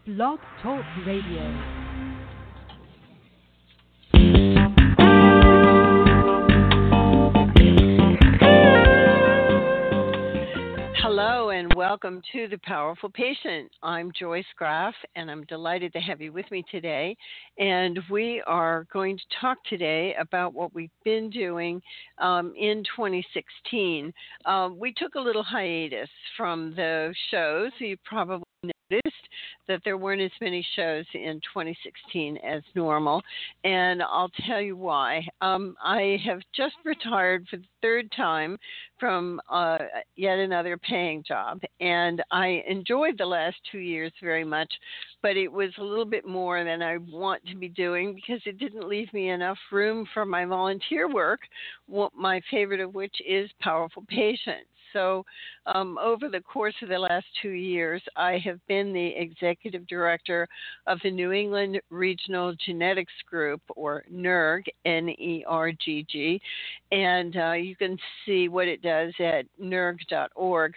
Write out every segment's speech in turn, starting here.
Blog Talk Radio. Hello and welcome to The Powerful Patient. I'm Joyce Graf and I'm delighted to have you with me today. And we are going to talk today about what we've been doing in 2016. We took a little hiatus from the shows. You probably noticed that there weren't as many shows in 2016 as normal, and I'll tell you why. I have just retired for the third time from yet another paying job, and I enjoyed the last 2 years very much, but it was a little bit more than I want to be doing because it didn't leave me enough room for my volunteer work, my favorite of which is Powerful Patients. So over the course of the last 2 years, I have been the executive director of the New England Regional Genetics Group, or NERG, N-E-R-G-G, and you can see what it does at nerg.org.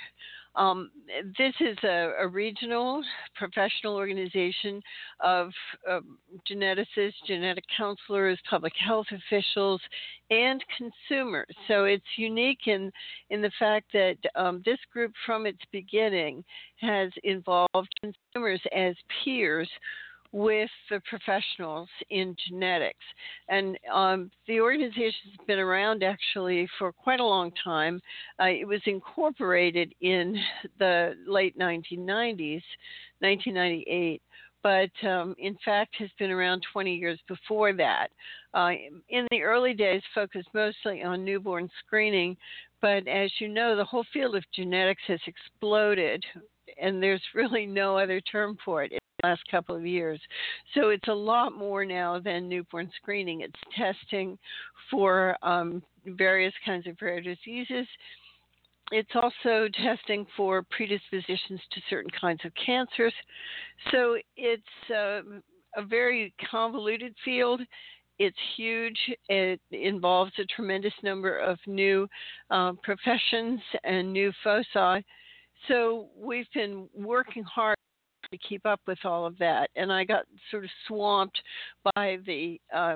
This is a regional professional organization of geneticists, genetic counselors, public health officials, and consumers. So it's unique in the fact that this group from its beginning has involved consumers as peers with the professionals in genetics. And the organization has been around actually for quite a long time. It was incorporated in the late 1990s, 1998. But in fact has been around 20 years before that. In the early days, focused mostly on newborn screening, but as you know, the whole field of genetics has exploded, and there's really no other term for it in the last couple of years. So it's a lot more now than newborn screening. It's testing for various kinds of rare diseases. It's also testing for predispositions to certain kinds of cancers. So it's a very convoluted field. It's huge. It involves a tremendous number of new professions and new foci. So we've been working hard to keep up with all of that. And I got sort of swamped by the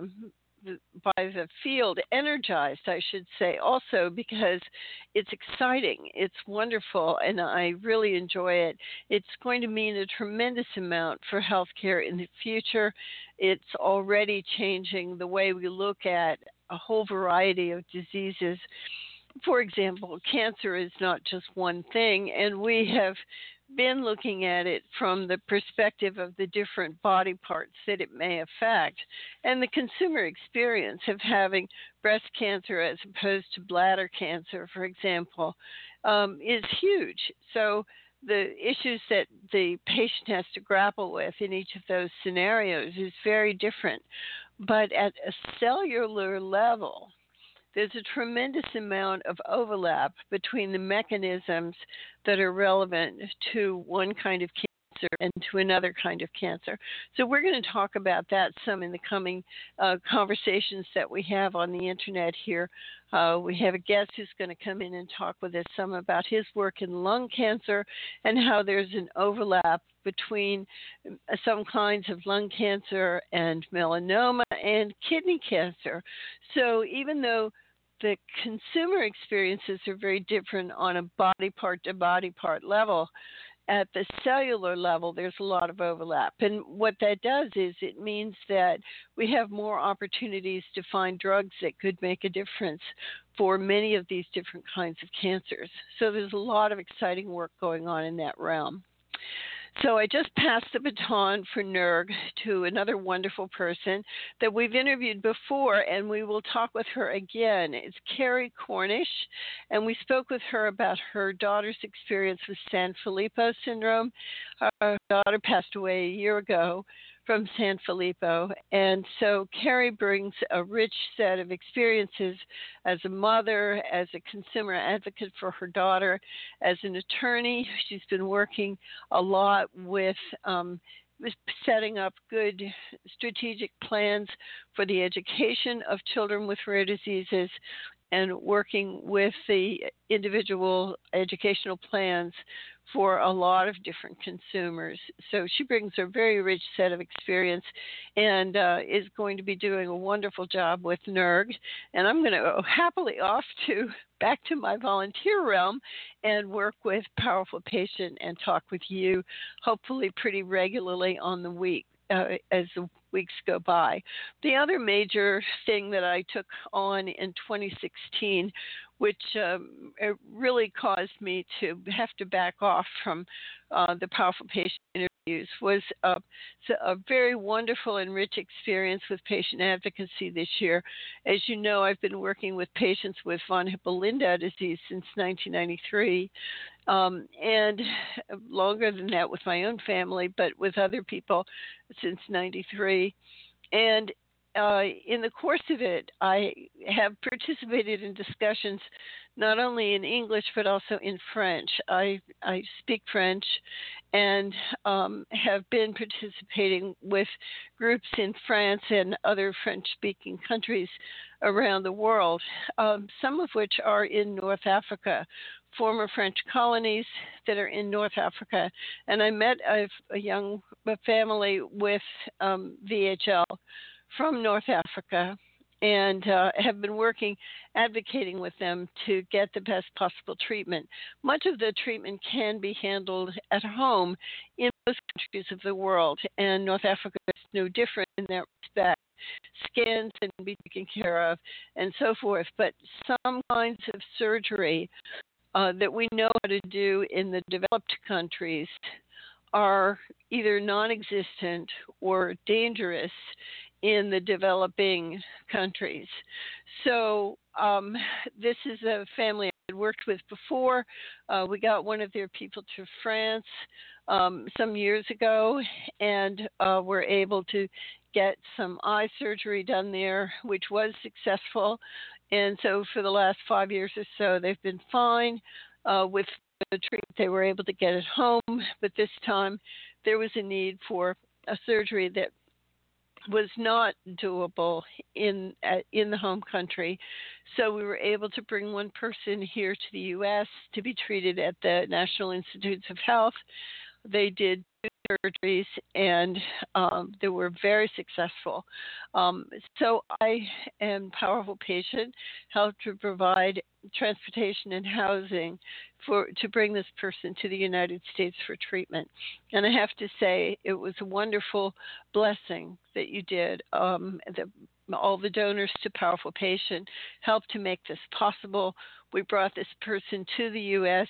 field, energized, I should say, also because it's exciting, it's wonderful, and I really enjoy it. It's going to mean a tremendous amount for healthcare in the future. It's already changing the way we look at a whole variety of diseases. For example, cancer is not just one thing, and we have been looking at it from the perspective of the different body parts that it may affect. And the consumer experience of having breast cancer as opposed to bladder cancer, for example, is huge. So the issues that the patient has to grapple with in each of those scenarios is very different. But at a cellular level, there's a tremendous amount of overlap between the mechanisms that are relevant to one kind of cancer and to another kind of cancer. So we're going to talk about that some in the coming conversations that we have on the internet here. We have a guest who's going to come in and talk with us some about his work in lung cancer and how there's an overlap between some kinds of lung cancer and melanoma and kidney cancer. So even though the consumer experiences are very different on a body part to body part level, at the cellular level, there's a lot of overlap. And what that does is it means that we have more opportunities to find drugs that could make a difference for many of these different kinds of cancers. So there's a lot of exciting work going on in that realm. So I just passed the baton for NERG to another wonderful person that we've interviewed before, and we will talk with her again. It's Carrie Cornish, and we spoke with her about her daughter's experience with Sanfilippo syndrome. Her daughter passed away a year ago from Sanfilippo, and so Carrie brings a rich set of experiences as a mother, as a consumer advocate for her daughter, as an attorney. She's been working a lot with setting up good strategic plans for the education of children with rare diseases and working with the individual educational plans for a lot of different consumers. So she brings a very rich set of experience and is going to be doing a wonderful job with NERG. And I'm going to go happily off to back to my volunteer realm and work with Powerful Patient and talk with you, hopefully pretty regularly on the week. As the weeks go by. The other major thing that I took on in 2016, which it really caused me to have to back off from the Powerful Patient interviews, was a very wonderful and rich experience with patient advocacy this year. As you know, I've been working with patients with von Hippel-Lindau disease since 1993. And longer than that with my own family, but with other people since 93. And in the course of it, I have participated in discussions not only in English but also in French. I speak French and have been participating with groups in France and other French-speaking countries around the world, some of which are in North Africa, former French colonies that are in North Africa. And I met a young family with VHL from North Africa and have been advocating with them to get the best possible treatment. Much of the treatment can be handled at home in most countries of the world, and North Africa is no different in that respect. Scans can be taken care of and so forth, but some kinds of surgery that we know how to do in the developed countries are either non-existent or dangerous in the developing countries. So this is a family I had worked with before. We got one of their people to France some years ago and were able to get some eye surgery done there, which was successful. And so for the last 5 years or so, they've been fine with the treatment they were able to get at home. But this time there was a need for a surgery that was not doable in the home country. So we were able to bring one person here to the U.S. to be treated at the National Institutes of Health. They did 2 surgeries, and they were very successful. So I and Powerful Patient helped to provide transportation and housing to bring this person to the United States for treatment. And I have to say, it was a wonderful blessing that you did. All the donors to Powerful Patient helped to make this possible. We brought this person to the U.S.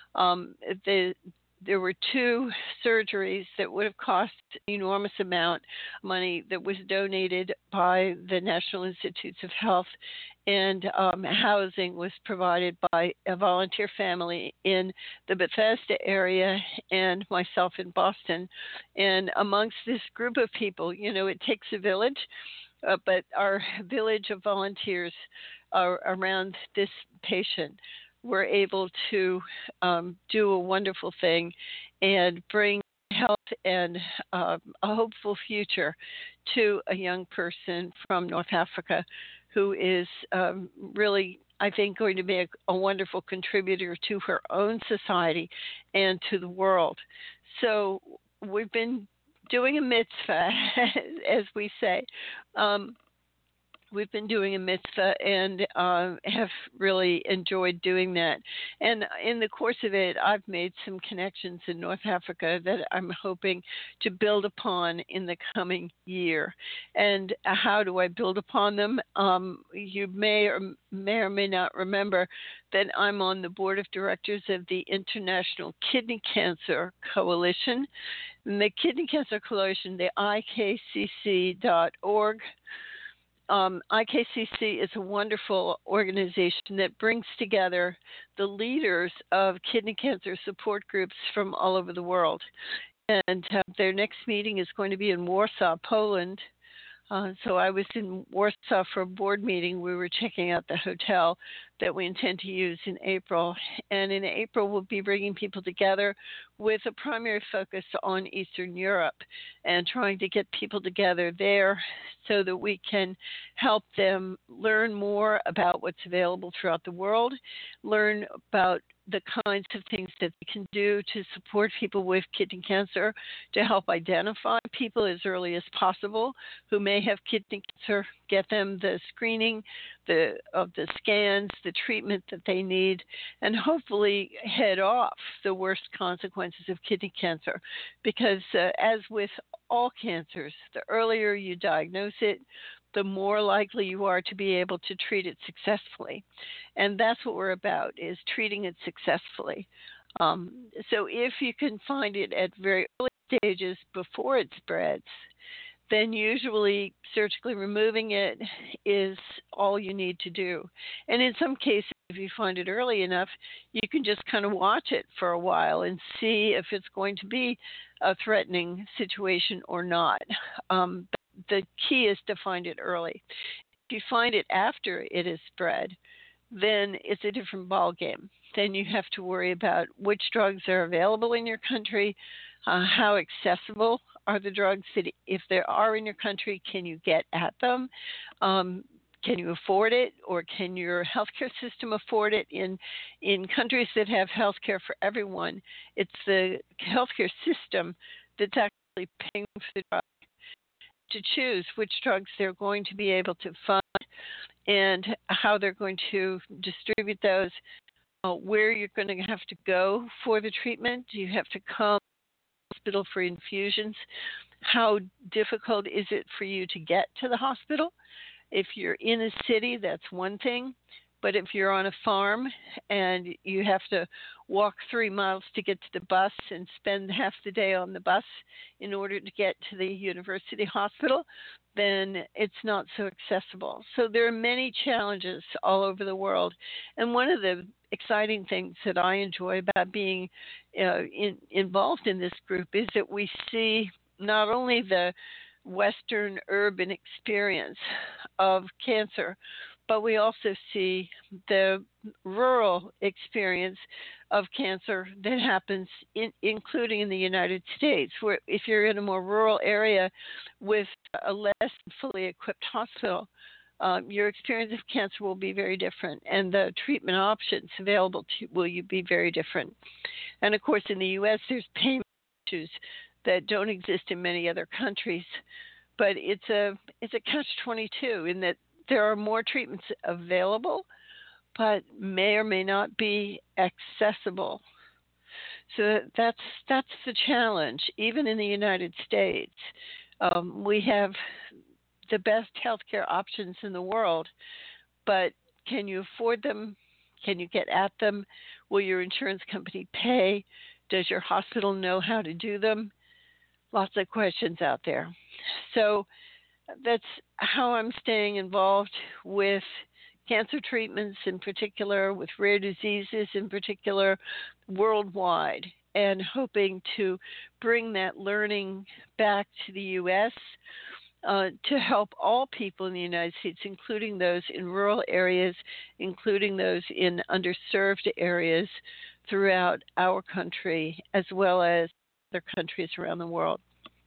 There were 2 surgeries that would have cost an enormous amount of money that was donated by the National Institutes of Health, and housing was provided by a volunteer family in the Bethesda area and myself in Boston. And amongst this group of people, it takes a village, but our village of volunteers around this patient were able to do a wonderful thing and bring health and a hopeful future to a young person from North Africa who is really, I think, going to be a wonderful contributor to her own society and to the world. So we've been doing a mitzvah, as we say. We've been doing a mitzvah and have really enjoyed doing that. And in the course of it, I've made some connections in North Africa that I'm hoping to build upon in the coming year. And how do I build upon them? You may or may not remember that I'm on the board of directors of the International Kidney Cancer Coalition. And the Kidney Cancer Coalition, the IKCC.org. IKCC is a wonderful organization that brings together the leaders of kidney cancer support groups from all over the world. And their next meeting is going to be in Warsaw, Poland. So I was in Warsaw for a board meeting. We were checking out the hotel that we intend to use in April. And in April, we'll be bringing people together with a primary focus on Eastern Europe and trying to get people together there so that we can help them learn more about what's available throughout the world, learn about the kinds of things that they can do to support people with kidney cancer, to help identify people as early as possible who may have kidney cancer, get them the screening, of the scans, the treatment that they need, and hopefully head off the worst consequences of kidney cancer. Because as with all cancers, the earlier you diagnose it, the more likely you are to be able to treat it successfully. And that's what we're about, is treating it successfully. So if you can find it at very early stages before it spreads, then usually surgically removing it is all you need to do. And in some cases, if you find it early enough, you can just kind of watch it for a while and see if it's going to be a threatening situation or not. The key is to find it early. If you find it after it is spread, then it's a different ballgame. Then you have to worry about which drugs are available in your country, how accessible are the drugs that, if they are in your country, can you get at them? Can you afford it, or can your healthcare system afford it? In countries that have healthcare for everyone, it's the healthcare system that's actually paying for the drug to choose which drugs they're going to be able to fund and how they're going to distribute those, where you're going to have to go for the treatment. Do you have to come to the hospital for infusions? How difficult is it for you to get to the hospital? If you're in a city, that's one thing. But if you're on a farm and you have to walk 3 miles to get to the bus and spend half the day on the bus in order to get to the university hospital, then it's not so accessible. So there are many challenges all over the world. And one of the exciting things that I enjoy about being involved in this group is that we see not only the Western urban experience of cancer, but we also see the rural experience of cancer that happens, including in the United States, where if you're in a more rural area with a less fully equipped hospital, your experience of cancer will be very different, and the treatment options available to you will be very different. And of course, in the U.S., there's payment issues that don't exist in many other countries, but it's a catch-22 in that there are more treatments available, but may or may not be accessible. So that's the challenge. Even in the United States, we have the best healthcare options in the world, but can you afford them? Can you get at them? Will your insurance company pay? Does your hospital know how to do them? Lots of questions out there. So that's how I'm staying involved with cancer treatments in particular, with rare diseases in particular, worldwide, and hoping to bring that learning back to the U.S. To help all people in the United States, including those in rural areas, including those in underserved areas throughout our country, as well as other countries around the world.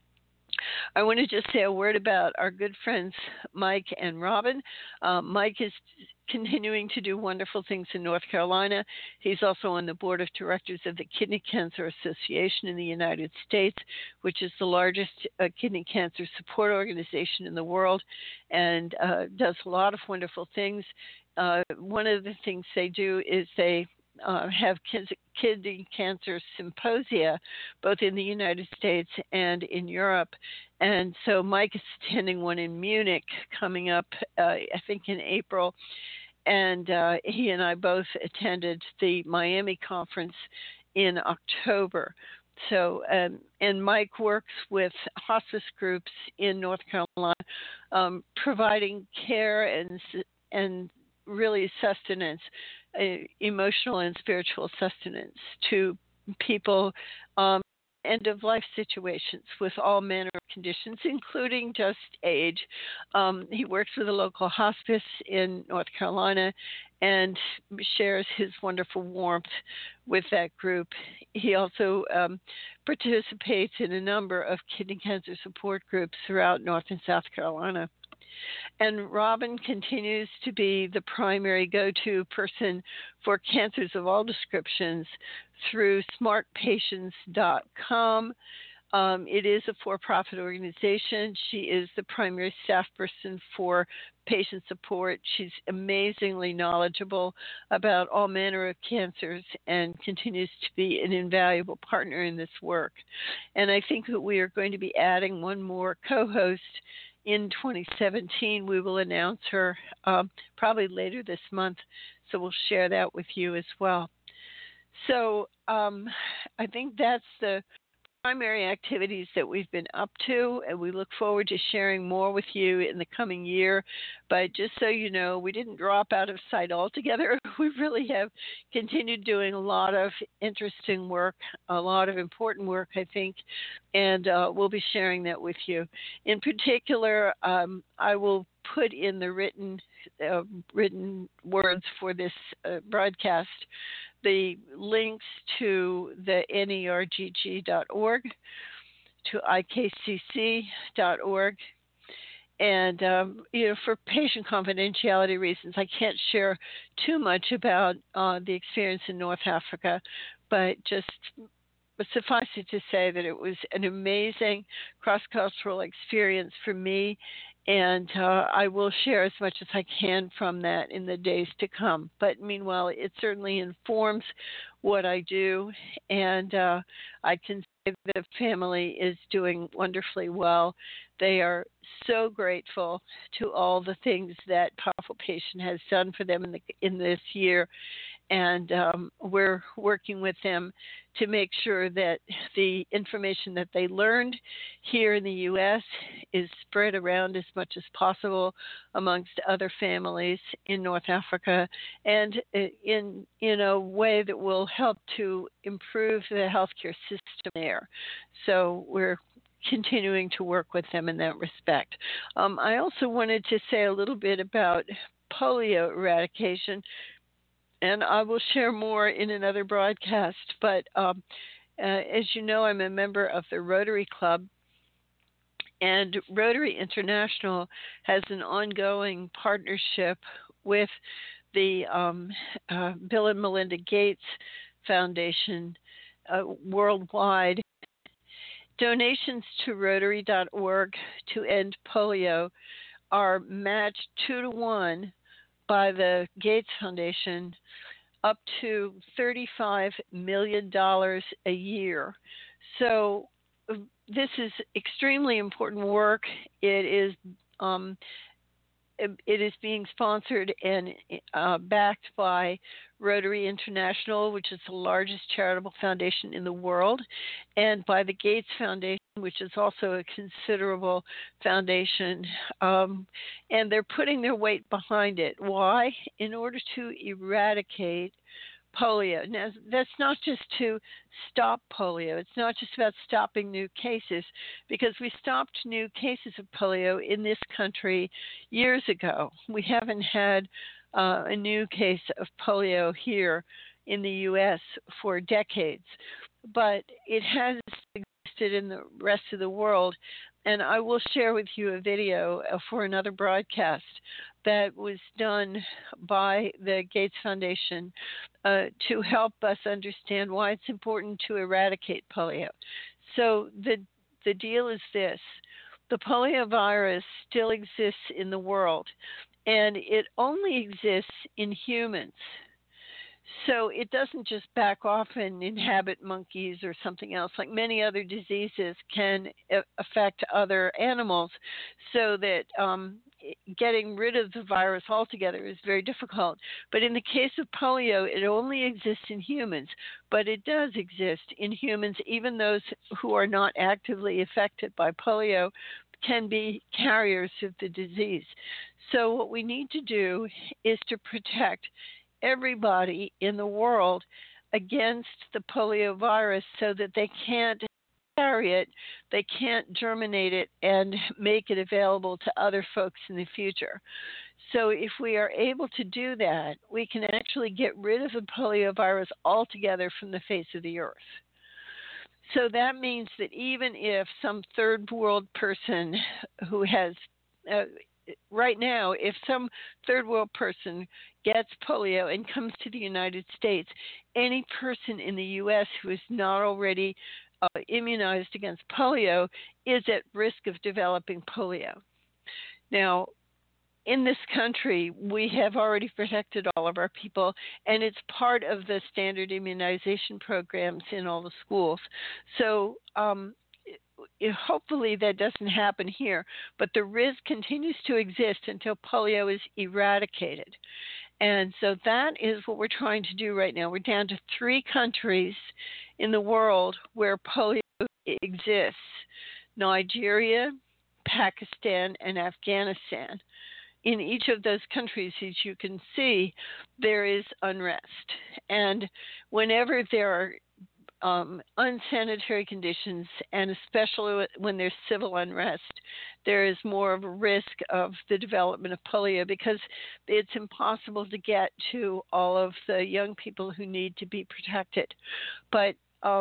I want to just say a word about our good friends Mike and Robin. Mike is continuing to do wonderful things in North Carolina. He's also on the board of directors of the Kidney Cancer Association in the United States, which is the largest kidney cancer support organization in the world, and does a lot of wonderful things. One of the things they do is they have kidney cancer symposia, both in the United States and in Europe. And so Mike is attending one in Munich coming up, I think in April. And he and I both attended the Miami conference in October. So, and Mike works with hospice groups in North Carolina, providing care and really sustenance, emotional and spiritual sustenance to people, end of life situations with all manner of conditions, including just age. He works with a local hospice in North Carolina and shares his wonderful warmth with that group. He also participates in a number of kidney cancer support groups throughout North and South Carolina. And Robin continues to be the primary go-to person for cancers of all descriptions through smartpatients.com. It is a for-profit organization. She is the primary staff person for patient support. She's amazingly knowledgeable about all manner of cancers and continues to be an invaluable partner in this work. And I think that we are going to be adding one more co-host in 2017. We will announce her probably later this month, so we'll share that with you as well. So I think that's the primary activities that we've been up to, and we look forward to sharing more with you in the coming year. But just so you know, we didn't drop out of sight altogether. We really have continued doing a lot of interesting work, a lot of important work, I think, and we'll be sharing that with you. In particular, I will put in the written words for this broadcast the links to the nergg.org, to ikcc.org, and for patient confidentiality reasons, I can't share too much about the experience in North Africa, but just suffice it to say that it was an amazing cross-cultural experience for me, and I will share as much as I can from that in the days to come. But meanwhile, it certainly informs what I do, and I can say that the family is doing wonderfully well. They are so grateful to all the things that Powerful Patient has done for them in this year, and we're working with them to make sure that the information that they learned here in the U.S. is spread around as much as possible amongst other families in North Africa, and in a way that will help to improve the healthcare system there. So we're continuing to work with them in that respect. I also wanted to say a little bit about polio eradication, and I will share more in another broadcast. But as you know, I'm a member of the Rotary Club, and Rotary International has an ongoing partnership with the Bill and Melinda Gates Foundation worldwide. Donations to Rotary.org to end polio are matched 2-to-1 by the Gates Foundation, up to $35 million a year. So this is extremely important work. It is being sponsored and backed by Rotary International, which is the largest charitable foundation in the world, and by the Gates Foundation, which is also a considerable foundation. And they're putting their weight behind it. Why? In order to eradicate polio. Now, that's not just to stop polio. It's not just about stopping new cases, because we stopped new cases of polio in this country years ago. We haven't had a new case of polio here in the U.S. for decades, but it has existed in the rest of the world. And I will share with you a video for another broadcast that was done by the Gates Foundation to help us understand why it's important to eradicate polio. So the deal is this: the polio virus still exists in the world, and it only exists in humans. So it doesn't just back off and inhabit monkeys or something else. Like many other diseases can affect other animals, so that getting rid of the virus altogether is very difficult. But in the case of polio, it only exists in humans, but it does exist in humans. Even those who are not actively affected by polio can be carriers of the disease. So what we need to do is to protect everybody in the world against the polio virus, so that they can't carry it, they can't germinate it and make it available to other folks in the future. So if we are able to do that, we can actually get rid of the polio virus altogether from the face of the earth. So that means that even if some third world person who has right now, if some third world person gets polio and comes to the United States, any person in the U.S. who is not already immunized against polio is at risk of developing polio. Now, in this country, we have already protected all of our people, and it's part of the standard immunization programs in all the schools. So, hopefully that doesn't happen here, but the risk continues to exist until polio is eradicated. And so that is what we're trying to do right now. We're down to 3 countries in the world where polio exists: Nigeria, Pakistan, and Afghanistan. In each of those countries, as you can see, there is unrest. And whenever there are unsanitary conditions, and especially when there's civil unrest, there is more of a risk of the development of polio because it's impossible to get to all of the young people who need to be protected. But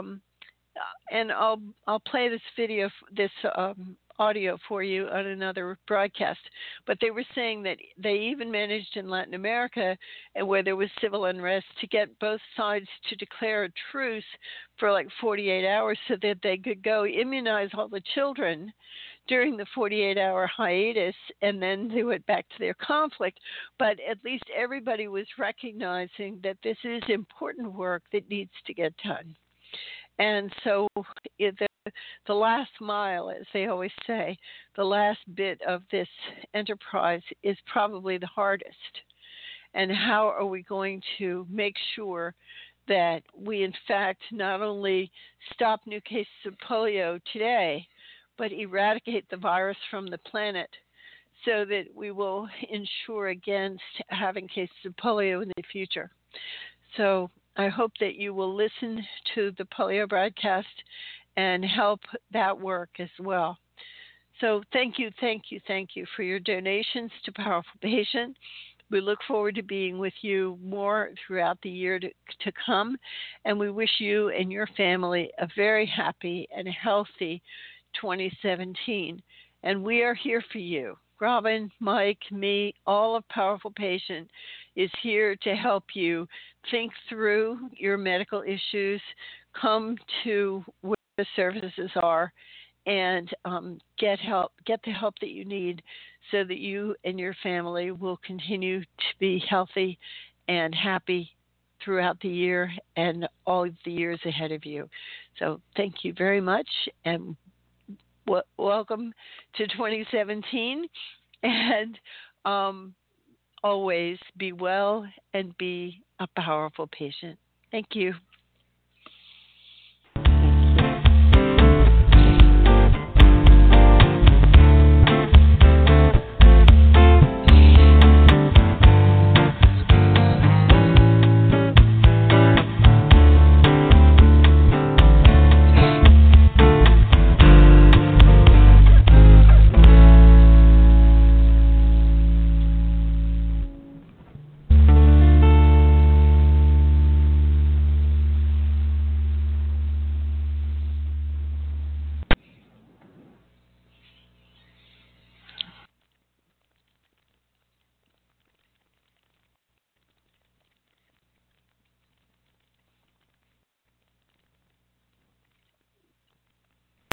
and I'll play this video, this audio for you on another broadcast. But they were saying that they even managed in Latin America, and where there was civil unrest, to get both sides to declare a truce for like 48 hours so that they could go immunize all the children during the 48-hour hiatus, and then they went back to their conflict. But at least everybody was recognizing that this is important work that needs to get done. And so the last mile, as they always say, the last bit of this enterprise is probably the hardest. And how are we going to make sure that we, in fact, not only stop new cases of polio today, but eradicate the virus from the planet so that we will ensure against having cases of polio in the future? So I hope that you will listen to the polio broadcast and help that work as well. So thank you for your donations to Powerful Patient. We look forward to being with you more throughout the year to come, and we wish you and your family a very happy and healthy 2017. And we are here for you. Robin, Mike, me, all of Powerful Patient is here to help you think through your medical issues, come to where the services are, and get the help that you need so that you and your family will continue to be healthy and happy throughout the year and all of the years ahead of you. So thank you very much, and welcome to 2017, and always be well and be a powerful patient. Thank you.